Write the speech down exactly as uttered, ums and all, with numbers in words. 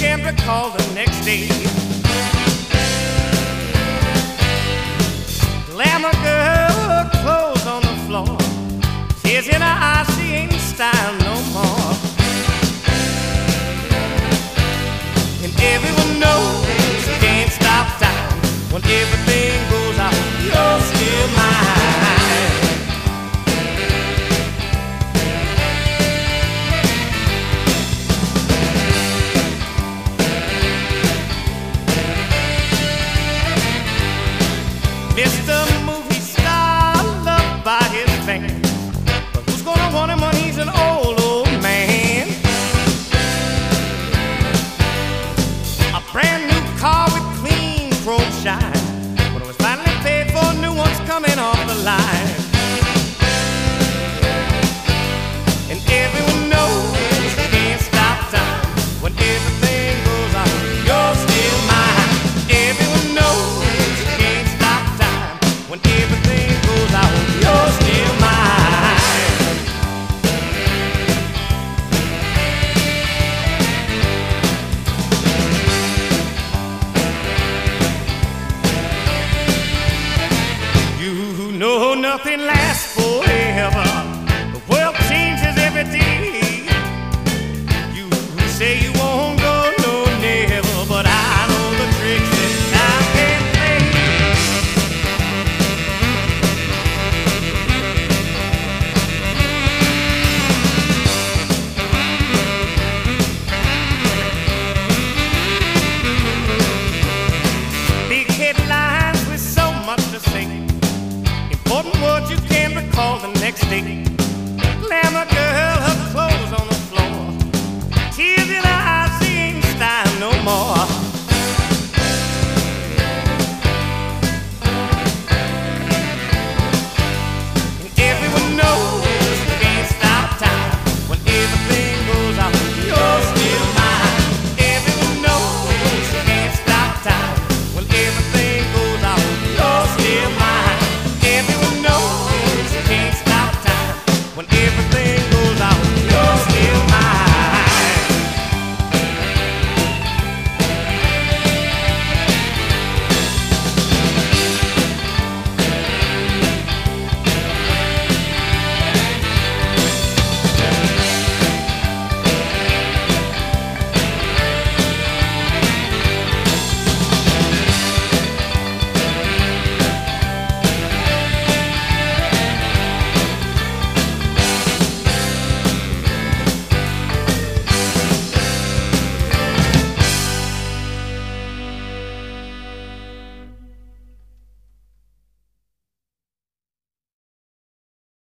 can't recall the next day. Glamour girl, clothes on the floor. Tears in her eyes, she ain't in style no more. And everyone knows she can't stop time. When everything goes out, you're still mine. Mister Movie star, loved by his fans, but who's gonna want him when he's an old, old man? A brand new car with clean chrome shine. When it was finally paid for, new one's coming off the line. And everyone knows you can't stop time. When everything goes on, you're still mine. Everyone knows you can't stop time. When everything goes out, you're still mine. You know nothing lasts forever. The world changes every day. You say you